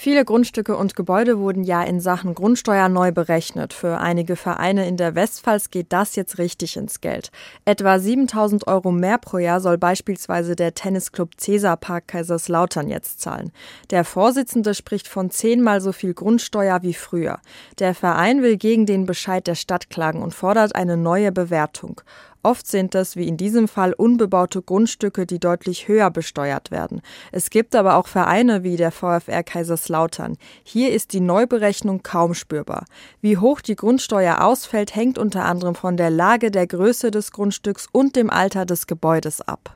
Viele Grundstücke und Gebäude wurden ja in Sachen Grundsteuer neu berechnet. Für einige Vereine in der Westpfalz geht das jetzt richtig ins Geld. Etwa 7.000 € mehr pro Jahr soll beispielsweise der Tennisclub Cäsarpark Kaiserslautern jetzt zahlen. Der Vorsitzende spricht von 10-mal so viel Grundsteuer wie früher. Der Verein will gegen den Bescheid der Stadt klagen und fordert eine neue Bewertung. Oft sind es, wie in diesem Fall, unbebaute Grundstücke, die deutlich höher besteuert werden. Es gibt aber auch Vereine wie der VfR Kaiserslautern. Hier ist die Neuberechnung kaum spürbar. Wie hoch die Grundsteuer ausfällt, hängt unter anderem von der Lage, der Größe des Grundstücks und dem Alter des Gebäudes ab.